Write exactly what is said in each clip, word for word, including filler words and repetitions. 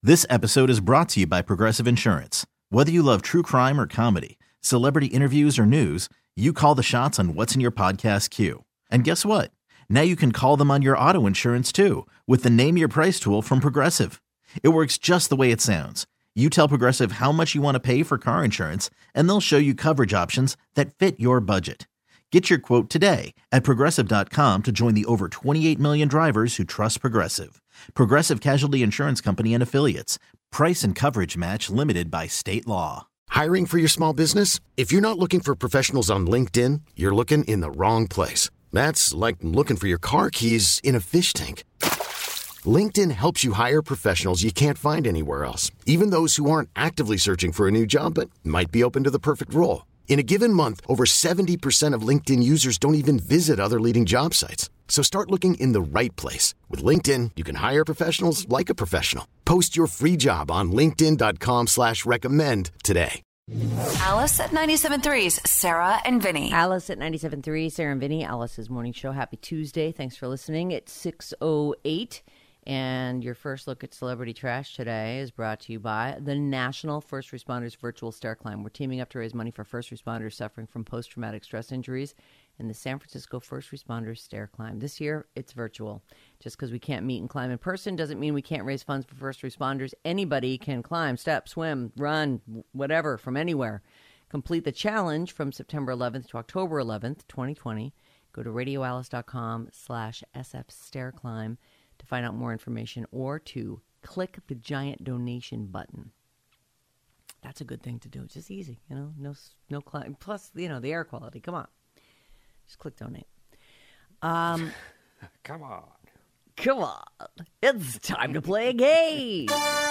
This episode is brought to you by Progressive Insurance. Whether you love true crime or comedy, celebrity interviews or news, you call the shots on what's in your podcast queue. And guess what? Now you can call them on your auto insurance too with the Name Your Price tool from Progressive. It works just the way it sounds. You tell Progressive how much you want to pay for car insurance, and they'll show you coverage options that fit your budget. Get your quote today at Progressive dot com to join the over twenty-eight million drivers who trust Progressive. Progressive Casualty Insurance Company and Affiliates. Price and coverage match limited by state law. Hiring for your small business? If you're not looking for professionals on LinkedIn, you're looking in the wrong place. That's like looking for your car keys in a fish tank. LinkedIn helps you hire professionals you can't find anywhere else, even those who aren't actively searching for a new job but might be open to the perfect role. In a given month, over seventy percent of LinkedIn users don't even visit other leading job sites. So start looking in the right place. With LinkedIn, you can hire professionals like a professional. Post your free job on linkedin dot com slash recommend today. Alice at ninety-seven point three's Sarah and Vinny. Alice at ninety-seven point three, Sarah and Vinny, Alice's morning show. Happy Tuesday. Thanks for listening. It's six oh eight. And your first look at celebrity trash today is brought to you by the National First Responders Virtual Stair Climb. We're teaming up to raise money for first responders suffering from post-traumatic stress injuries in the San Francisco First Responders Stair Climb. This year, it's virtual. Just because we can't meet and climb in person doesn't mean we can't raise funds for first responders. Anybody can climb, step, swim, run, whatever, from anywhere. Complete the challenge from September eleventh to October eleventh, twenty twenty. Go to radioalice.com slash SF Stair Climb to find out more information or to click the giant donation button. That's a good thing to do. It's just easy, you know, no no climb. Plus, you know, the air quality. Come on. Just click donate. Um, Come on. Come on. It's time to play a game.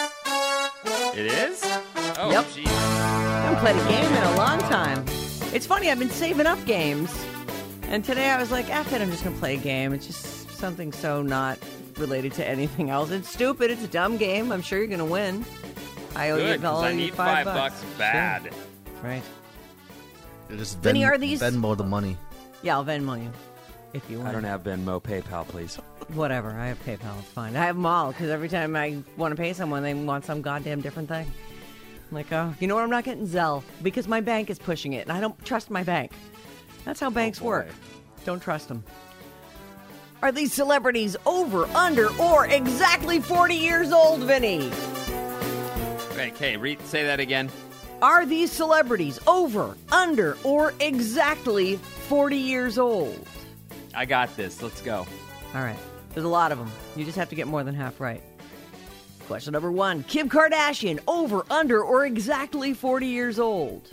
It is? Oh, Yep. geez. I haven't played a game in a long time. It's funny, I've been saving up games. And today I was like, after I'm just going to play a game. It's just something so not related to anything else. It's stupid. It's a dumb game. I'm sure you're going to win. I owe Good, you all because I you need five, five bucks, bucks bad. Sure. Right. Just Vinny, Ven- are these- Venmo the money. Yeah, I'll Venmo you if you want. I don't have Venmo, PayPal, please. Whatever. I have PayPal. It's fine. I have them all because every time I want to pay someone, they want some goddamn different thing. I'm like, oh, you know what? I'm not getting Zelle because my bank is pushing it, and I don't trust my bank. That's how banks boy. work. Don't trust them. Are these celebrities over, under, or exactly forty years old, Vinny? Wait, okay, re- say that again. Are these celebrities over, under, or exactly forty years old? I got this. Let's go. All right. There's a lot of them. You just have to get more than half right. Question number one. Kim Kardashian, over, under, or exactly forty years old?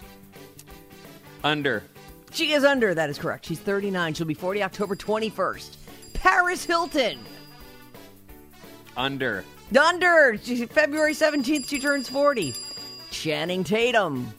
Under. She is under. That is correct. She's thirty-nine. She'll be forty October twenty-first. Paris Hilton. Under. Under. She, February seventeenth, she turns forty. Channing Tatum.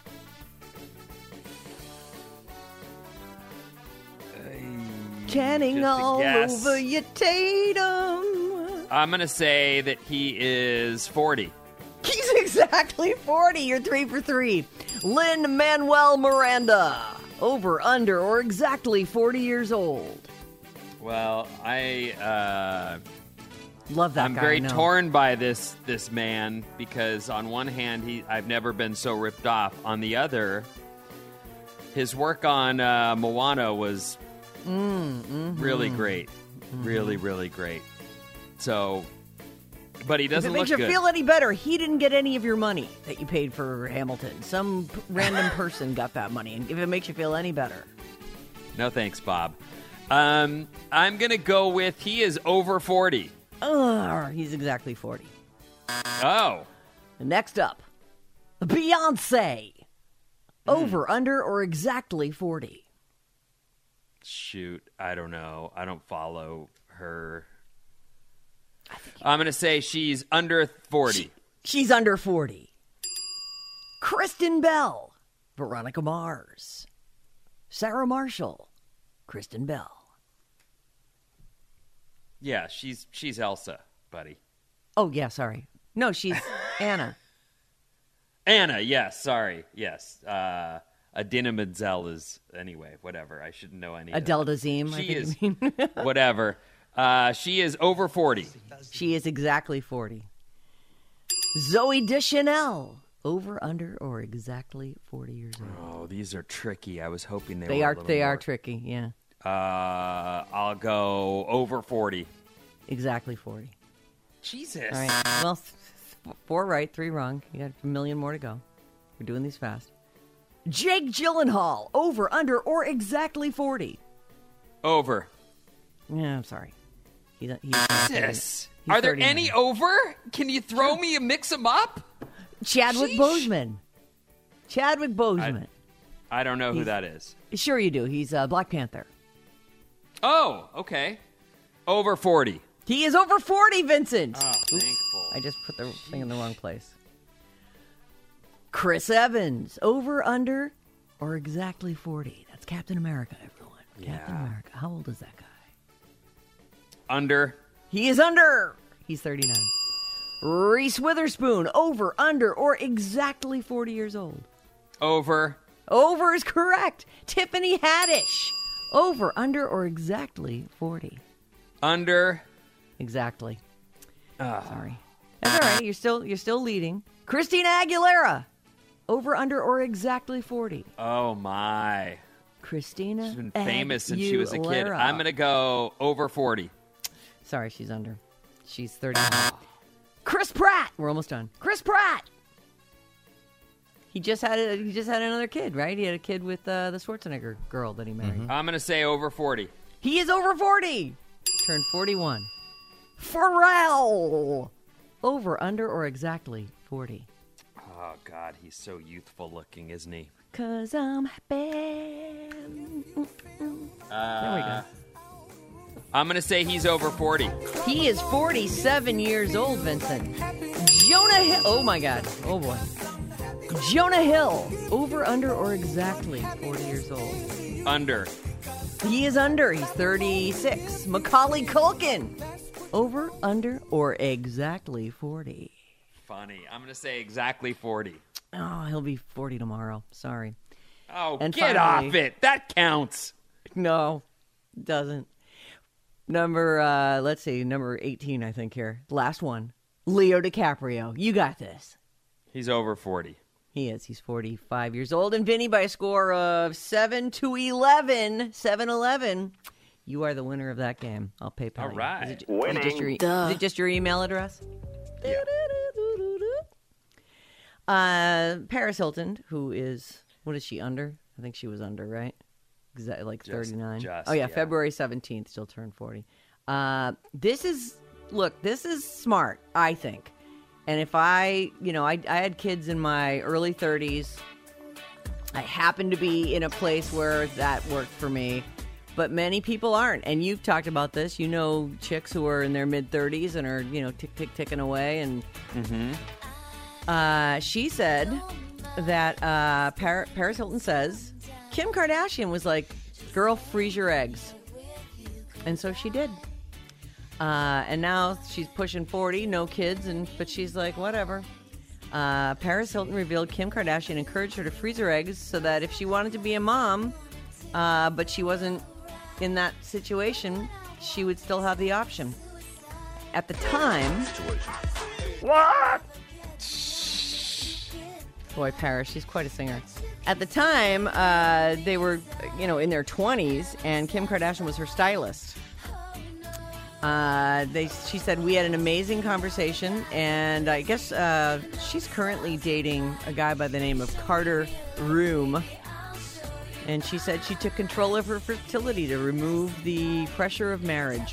Channing just a all guess. over you, Tatum. I'm going to say that he is forty. He's exactly forty. You're three for three. Lin-Manuel Miranda. Over, under, or exactly forty years old. Well, I, uh... Love that I'm guy. very I know. torn by this this man because on one hand, he I've never been so ripped off. On the other, his work on uh, Moana was Mm, mm-hmm. really great. Mm-hmm. Really, really great. So, but he If doesn't it makes look you good. feel any better, he didn't get any of your money that you paid for Hamilton. Some p- random person got that money. And if it makes you feel any better. No thanks, Bob. Um, I'm going to go with he is over forty. Ugh, he's exactly forty. Oh. Next up, Beyonce. Over, mm. under, or exactly forty? Shoot, I don't know. I don't follow her. I'm going to say she's under forty. She, she's under forty. Kristen Bell. Veronica Mars. Sarah Marshall. Kristen Bell. Yeah, she's she's Elsa, buddy. Oh, yeah, sorry. No, she's Anna. Anna, yes, sorry, yes. Uh, Adina Menzel is, anyway, whatever. I shouldn't know any Adele of that. Dazeem, I She think is, you mean. whatever. Uh, she is over forty. She is exactly forty. Zoe Deschanel, over, under, or exactly forty years old. Oh, these are tricky. I was hoping they, They were. are a little they more. are tricky, yeah. Uh, I'll go over forty. Exactly forty. Jesus. All right. Well, f- four right, three wrong. You got a million more to go. We're doing these fast. Jake Gyllenhaal, over, under, or exactly forty. Over. Yeah, I'm sorry. He's, he's, Jesus. he's Are there thirty-nine. any over? Can you throw me and mix them up? Chadwick Sheesh. Boseman. Chadwick Boseman. I don't know who He's- that is. Sure you do. He's uh, Black Panther. Oh, okay. Over forty. He is over forty, Vincent. Oh, thankful. I just put the thing in the wrong place. Chris Evans, over, under, or exactly forty. That's Captain America, everyone. Captain Yeah. America. How old is that guy? Under. He is under. He's thirty-nine. Reese Witherspoon, over, under, or exactly forty years old. Over. Over is correct. Tiffany Haddish, over, under, or exactly forty. Under. Exactly. Ah. Sorry. That's all right. You're still you're still leading. Christina Aguilera, over, under, or exactly forty. Oh, my. Christina She's been famous since she was a kid. Aguilera. I'm going to go over forty. Sorry, she's under. She's thirty-nine. Chris Pratt. We're almost done. Chris Pratt. He just had a, he just had another kid, right? He had a kid with uh, the Schwarzenegger girl that he married. I'm going to say over forty. He is over forty. Turned forty-one. Pharrell. Over, under, or exactly forty. Oh, God. He's so youthful looking, isn't he? Cause I'm happy. Uh, There we go. I'm going to say he's over forty. He is forty-seven years old, Vincent. Jonah Hill. Oh, my God. Oh, boy. Jonah Hill. Over, under, or exactly forty years old. Under. He is under. He's thirty-six. Macaulay Culkin. Over, under, or exactly forty. Funny. I'm going to say exactly forty. Oh, he'll be forty tomorrow. Sorry. Oh, And get finally- off it. That counts. No, doesn't. Number, uh, let's see, number eighteen, I think here. Last one. Leo DiCaprio. You got this. He's over forty. He is. He's forty-five years old. And Vinny, by a score of seven to eleven, seven eleven, you are the winner of that game. I'll PayPal All you. right. Is it, is it just your, is it just your email address? Yeah. Uh, Paris Hilton, who is, what is she, under? I think she was under, right? Exactly, like Just- thirty-nine. just, oh, yeah, yeah. February seventeenth, still turned forty. Uh, this is, look, this is smart, I think. And if I, you know, I, I had kids in my early thirties. I happened to be in a place where that worked for me. But many people aren't. And you've talked about this. You know chicks who are in their mid-thirties and are, you know, tick, tick, ticking away. And uh, she said that uh, Par- Paris Hilton says, Kim Kardashian was like, girl, freeze your eggs. And so she did. Uh, and now she's pushing forty, no kids, and but she's like, whatever. Uh, Paris Hilton revealed Kim Kardashian encouraged her to freeze her eggs so that if she wanted to be a mom, uh, but she wasn't in that situation, she would still have the option. At the time... What? Boy, Paris, she's quite a singer. At the time, uh, they were, you know, in their twenties, and Kim Kardashian was her stylist. Uh, they, she said, we had an amazing conversation, and I guess uh, she's currently dating a guy by the name of Carter Room. And she said she took control of her fertility to remove the pressure of marriage.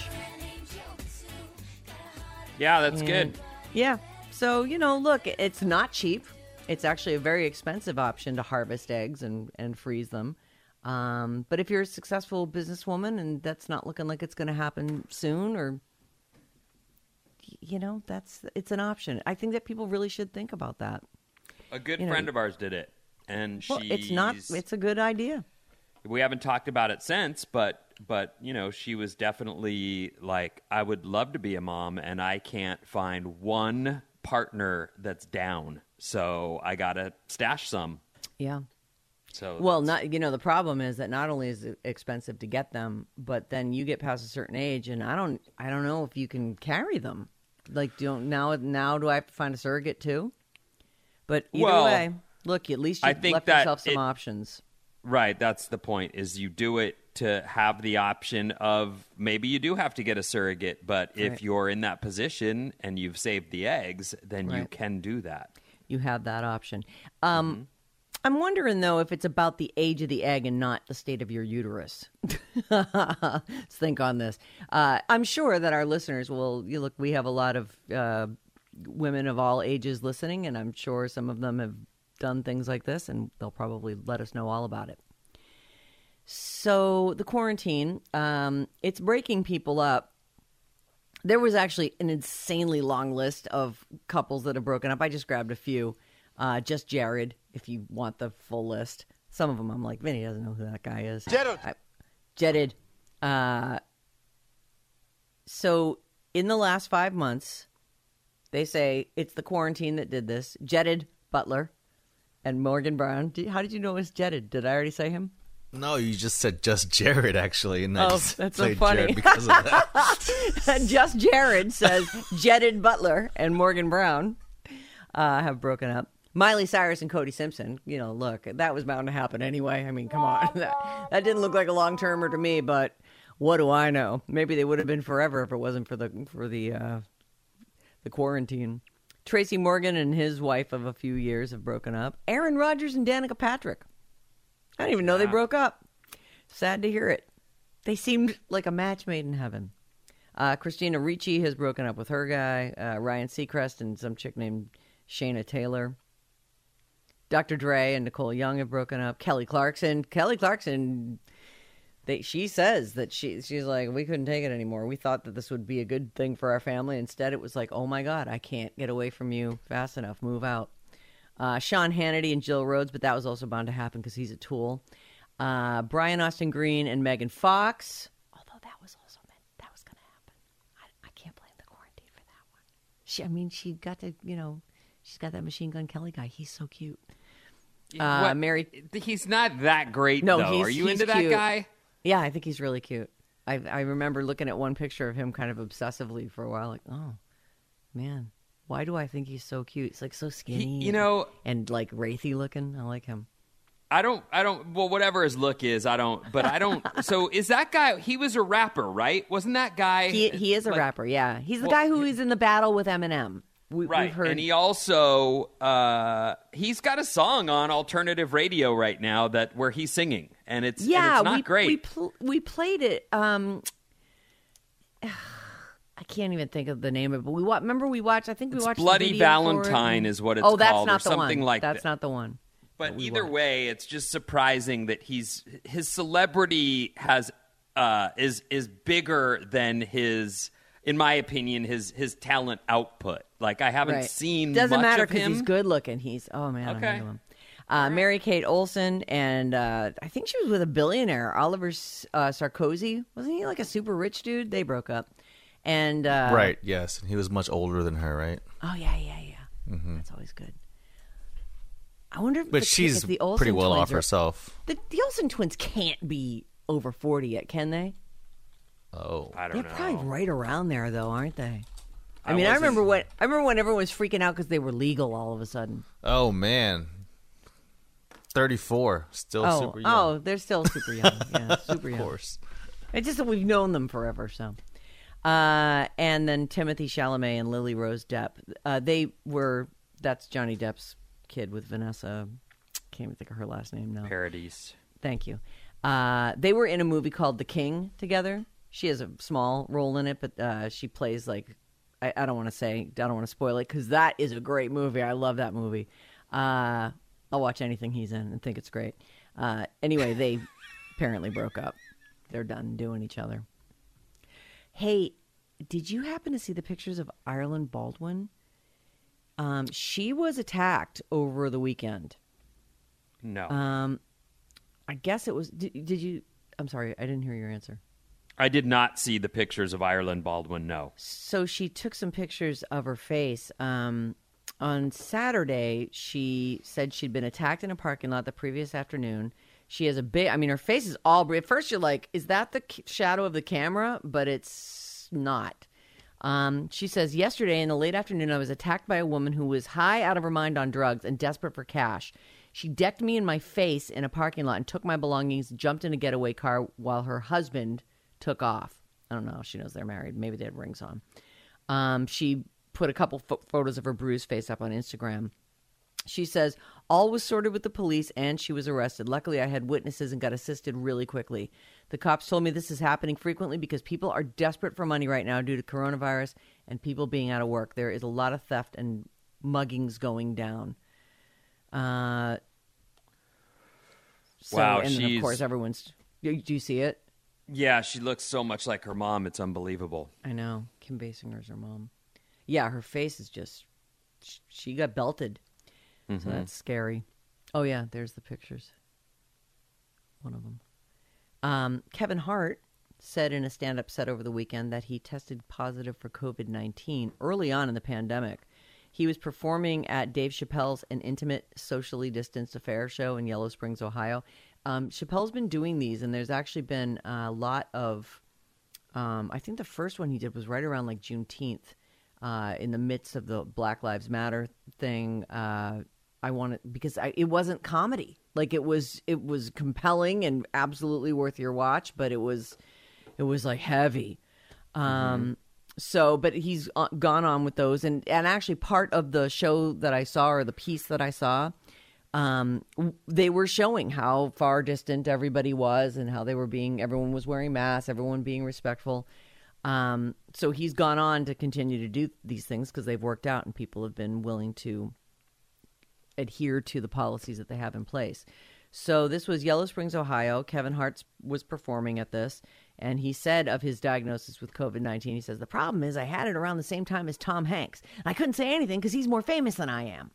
Yeah, that's And- good. Yeah. So, you know, look, it's not cheap. It's actually a very expensive option to harvest eggs and, and freeze them. Um, but if you're a successful businesswoman and that's not looking like it's going to happen soon, or, you know, that's it's an option. I think that people really should think about that. A good You know- friend of ours did it, and Well, she's. it's not, it's a good idea. We haven't talked about it since, but but you know, she was definitely like, I would love to be a mom, and I can't find one partner that's down, so I gotta stash some. Yeah. So Well, that's- not you know the problem is that not only is it expensive to get them, but then you get past a certain age, and I don't I don't know if you can carry them. Like, don't now? Now do I have to find a surrogate too? But either Well, way, look, at least you I think left that yourself some it- options. Right, that's the point, is you do it to have the option of maybe you do have to get a surrogate, but if Right. you're in that position and you've saved the eggs, then you Right. can do that. You have that option. Um, Mm-hmm. I'm wondering, though, if it's about the age of the egg and not the state of your uterus. Let's think on this. Uh, I'm sure that our listeners will, you look, we have a lot of uh, women of all ages listening, and I'm sure some of them have done things like this, and they'll probably let us know all about it. So the quarantine, um, it's breaking people up. There was actually an insanely long list of couples that have broken up. I just grabbed a few. Uh, just Jared, if you want the full list. Some of them I'm like, Vinny doesn't know who that guy is. Jared. I, Jared. Uh, so in the last five months, they say it's the quarantine that did this. Jared Butler and Morgan Brown. Did, how did you know it was Jared? Did I already say him? No, you just said just Jared, actually. And I Oh, just that's so played funny. Jared because of that. Just Jared says Jared Butler and Morgan Brown uh, have broken up. Miley Cyrus and Cody Simpson, you know, look, that was bound to happen anyway. I mean, come on. That, that didn't look like a long-termer to me, but what do I know? Maybe they would have been forever if it wasn't for the for the uh, the quarantine. Tracy Morgan and his wife of a few years have broken up. Aaron Rodgers and Danica Patrick. I didn't even know they broke up. Sad to hear it. They seemed like a match made in heaven. Uh, Christina Ricci has broken up with her guy, uh, Ryan Seacrest, and some chick named Shayna Taylor. Doctor Dre and Nicole Young have broken up. Kelly Clarkson. Kelly Clarkson, they, she says that she she's like, we couldn't take it anymore. We thought that this would be a good thing for our family. Instead, it was like, oh my God, I can't get away from you fast enough. Move out. Uh, Sean Hannity and Jill Rhodes, but that was also bound to happen because he's a tool. Uh, Brian Austin Green and Megan Fox. Although that was also meant, that was going to happen. I, I can't blame the quarantine for that one. She, I mean, she got to, you know, she's got that Machine Gun Kelly guy. He's so cute. Uh, What? Mary. He's not that great, No, though. he's- Are you he's into that cute. guy? Yeah, I think he's really cute. I I remember looking at one picture of him kind of obsessively for a while, like, oh, man, why do I think he's so cute? He's like so skinny, you know- and like wraithy looking. I like him. I don't, I don't, well, whatever his look is, I don't, but I don't, so is that guy, he was a rapper, right? Wasn't that guy? He he is a like- rapper, yeah. He's the Well, guy who is in the battle with Eminem. We, Right, We've heard. and he also, uh, he's got a song on alternative radio right now that where he's singing, and it's, and yeah, it's not we great. we pl- we played it. Um, I can't even think of the name of it. But we wa- remember we watched. I think we It's watched the Bloody video for Valentine it. is what it's oh, that's called, or not the something one. like that's that. not the one. But that we either watched. way, it's just surprising that he's his celebrity has uh, is is bigger than his, in my opinion, his his talent output. Like I haven't Right. seen Doesn't much matter of him. he's good looking. He's oh man, I'm Okay. into him. Uh, Mary Kate Olsen and uh, I think she was with a billionaire, Oliver uh, Sarkozy. Wasn't he like a super rich dude? They broke up, and uh, Right, yes. And he was much older than her, right? Oh yeah, yeah, yeah. That's always good. I wonder if But the, she's if the Olsen pretty well twins off are- herself. The, the Olsen twins can't be over forty yet, can they? Oh. I They're don't know. probably right around there, though, aren't they? I, I mean, I wasn't- remember when I remember when everyone was freaking out because they were legal all of a sudden. Oh, man. thirty-four. Still oh, super young. oh, they're still super young. Yeah, super young. Of course. It's just that we've known them forever. So, uh, and then Timothy Chalamet and Lily Rose Depp. Uh, they were. That's Johnny Depp's kid with Vanessa. Can't even think of her last name now. Paradise. Thank you. Uh, they were in a movie called The King together. She has a small role in it, but uh, she plays like I, I don't want to say, I don't want to spoil it because that is a great movie. I love that movie. Uh, I'll watch anything he's in and think it's great. Uh, anyway, they apparently broke up. They're done doing each other. Hey, did you happen to see the pictures of Ireland Baldwin? Um, she was attacked over the weekend. No. Um, I guess it was. Did, did you? I'm sorry, I didn't hear your answer. I did not see the pictures of Ireland Baldwin, no. So she took some pictures of her face. Um, on Saturday, she said she'd been attacked in a parking lot the previous afternoon. She has a big. I mean, her face is all. At first, you're like, "Is that the c- shadow of the camera?" But it's not. Um, she says, yesterday in the late afternoon, I was attacked by a woman who was high out of her mind on drugs and desperate for cash. She decked me in my face in a parking lot and took my belongings, jumped in a getaway car while her husband took off. I don't know. She knows they're married. Maybe they had rings on. Um, she put a couple ph- photos of her bruised face up on Instagram. She says, all was sorted with the police and she was arrested. Luckily, I had witnesses and got assisted really quickly. The cops told me this is happening frequently because people are desperate for money right now due to coronavirus and people being out of work. There is a lot of theft and muggings going down. Uh, so, wow, and then, she's... of course, everyone's... Do you see it? Yeah, she looks so much like her mom. It's unbelievable. I know. Kim Basinger's her mom. Yeah, her face is just... She got belted. Mm-hmm. So that's scary. Oh, yeah, there's the pictures. One of them. Um, Kevin Hart said in a stand-up set over the weekend that he tested positive for covid nineteen early on in the pandemic. He was performing at Dave Chappelle's An Intimate, Socially Distanced Affair show in Yellow Springs, Ohio. Um, Chappelle's been doing these, and there's actually been a lot of... Um, I think the first one he did was right around like Juneteenth, uh, in the midst of the Black Lives Matter thing. Uh I wanted because I, it wasn't comedy. Like it was, it was compelling and absolutely worth your watch, but it was, it was like heavy. Um, mm-hmm. So, but he's gone on with those, and and actually part of the show that I saw or the piece that I saw, um, they were showing how far distant everybody was and how they were being. Everyone was wearing masks, everyone being respectful. Um, so he's gone on to continue to do these things because they've worked out and people have been willing to adhere to the policies that they have in place. So this was Yellow Springs, Ohio. Kevin Hart was performing at this, and he said of his diagnosis with covid nineteen, he says, the problem is I had it around the same time as Tom Hanks. I couldn't say anything because he's more famous than I am.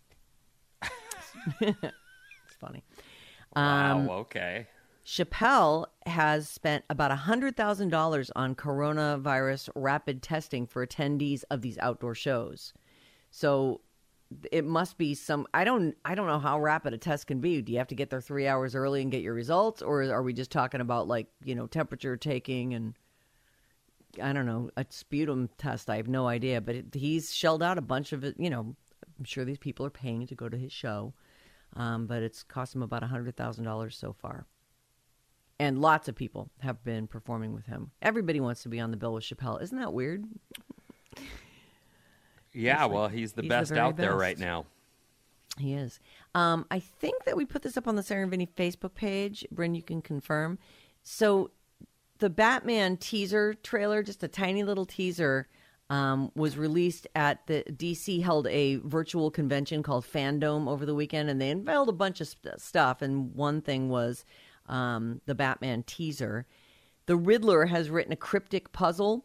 It's funny. Wow, um, okay. Chappelle has spent about one hundred thousand dollars on coronavirus rapid testing for attendees of these outdoor shows. So it must be some, I don't, I don't know how rapid a test can be. Do you have to get there three hours early and get your results? Or are we just talking about like, you know, temperature taking and I don't know, a sputum test? I have no idea, but it, he's shelled out a bunch of it. You know, I'm sure these people are paying to go to his show. Um, but it's cost him about one hundred thousand dollars so far. And lots of people have been performing with him. Everybody wants to be on the bill with Chappelle. Isn't that weird? Yeah, he's well, like, he's the he's best the very out there best. right now. He is. Um, I think that we put this up on the Sarah and Vinny Facebook page. Bryn, you can confirm. So the Batman teaser trailer, just a tiny little teaser, um, was released at the D C held a virtual convention called Fandom over the weekend, and they unveiled a bunch of st- stuff. And one thing was um, the Batman teaser. The Riddler has written a cryptic puzzle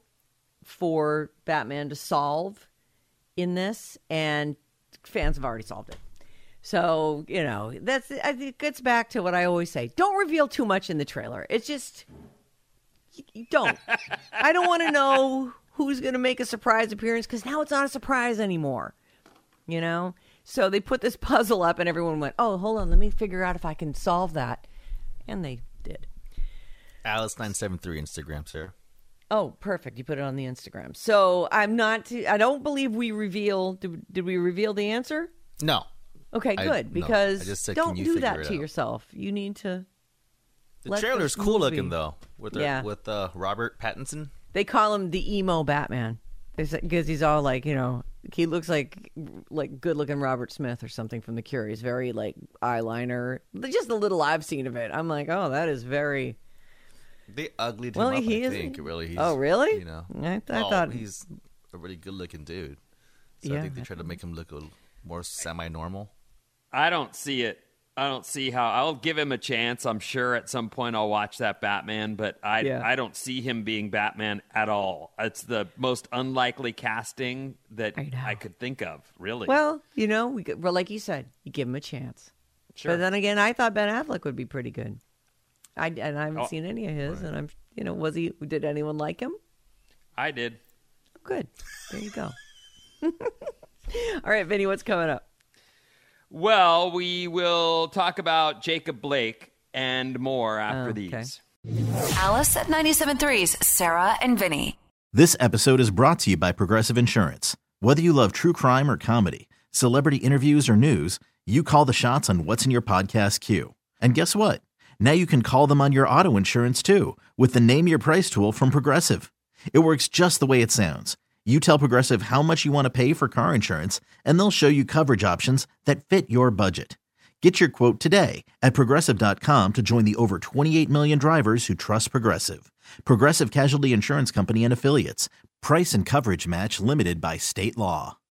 for Batman to solve in this, and fans have already solved it. So, you know, that's it gets back to what I always say. Don't reveal too much in the trailer. It's just, you, you don't. I don't want to know who's going to make a surprise appearance because now it's not a surprise anymore, you know? So they put this puzzle up and everyone went, oh, hold on, let me figure out if I can solve that. And they did. Alice nine seven three Instagram, sir. Oh, perfect. You put it on the Instagram. So I'm not, I don't believe we reveal, did, did we reveal the answer? No. Okay, I- good. no. Because I just said, don't can you do figure that it to out? yourself. You need to. The let trailer's this cool movie- looking, though, with the, Yeah. with uh, Robert Pattinson. They call him the emo Batman because he's all like, you know, he looks like like good looking Robert Smith or something from The Cure. He's very like eyeliner. Just the little I've seen of it, I'm like, oh, that is very. They uglied him Well, up, he I is- think. Really, he's, Oh, really? You know, I, I oh, thought he's a really good-looking dude. So Yeah, I think they I tried to make him look a little more semi-normal. I don't see it. I don't see how. I'll give him a chance. I'm sure at some point I'll watch that Batman, but I Yeah. I don't see him being Batman at all. It's the most unlikely casting that I know. I could think of, really. Well, you know, we could, well, like you said, you give him a chance. Sure. But then again, I thought Ben Affleck would be pretty good. I and I haven't Oh, seen any of his, and I'm, you know, was he? Did anyone like him? I did. Good. There you go. All right, Vinny, what's coming up? Well, we will talk about Jacob Blake and more after Oh, okay. these. Alice at ninety-seven point three's Sarah and Vinny. This episode is brought to you by Progressive Insurance. Whether you love true crime or comedy, celebrity interviews or news, you call the shots on what's in your podcast queue. And guess what? Now you can call them on your auto insurance too with the Name Your Price tool from Progressive. It works just the way it sounds. You tell Progressive how much you want to pay for car insurance, and they'll show you coverage options that fit your budget. Get your quote today at Progressive dot com to join the over twenty-eight million drivers who trust Progressive. Progressive Casualty Insurance Company and Affiliates. Price and coverage match limited by state law.